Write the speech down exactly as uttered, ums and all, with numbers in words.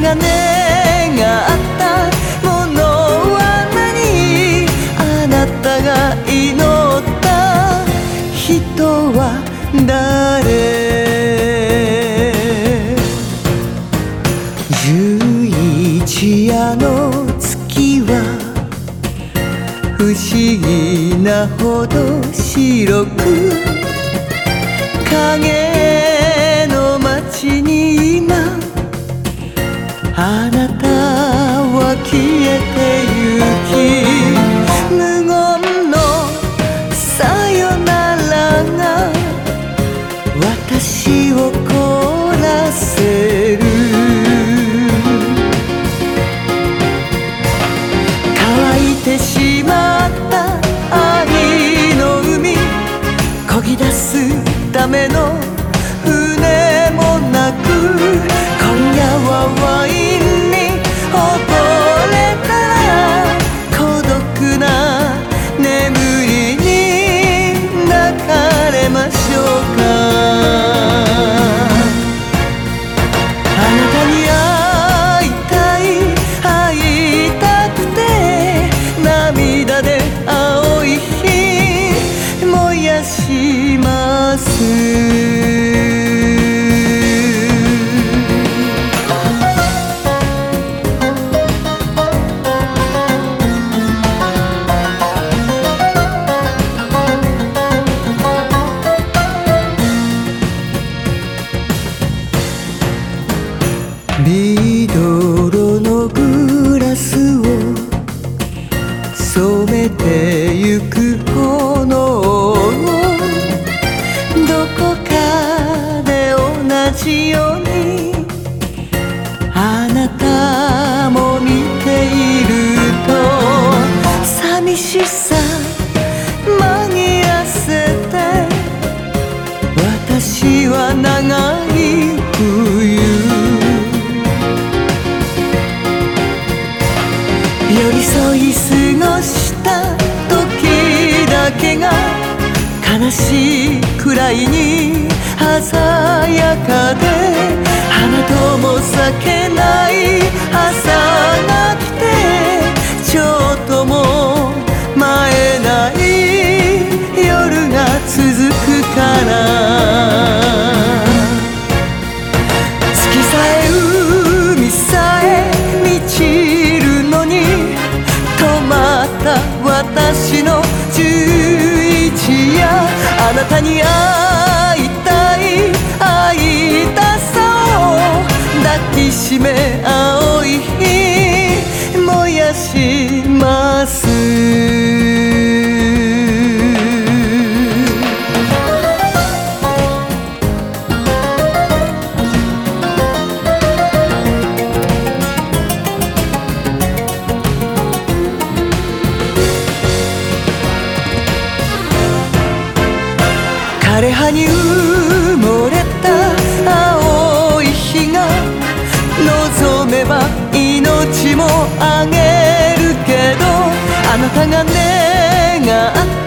が願ったものは何？あなたが祈った人は誰？十一夜の月は不思議なほど白く、影の街に今あなたは消えてゆき、無言のさよならが私を凍らせる。乾いてしまった愛の海、漕ぎ出すための船もなく、今夜はワインに溺れたら孤独な眠りに抱かれましょうか。あなたに会いたい、会いたくて涙で青い火燃やします。ビドロのグラスを染めてゆく炎を、どこかで同じようにあなたも見ていると、寂しさ紛らせて私は長い冬、寄り添い過ごした時だけが悲しいくらいに鮮やかで、花とも咲けない朝が来て、ちょっとも舞えない夜が続くから、月さえ海さえ満ちるのに止まった私の十一夜、あなたに会いたい、会いたさを抱きしめ青い火燃やします。枯葉に埋もれた青い日が望めば命もあげるけど、あなたが願った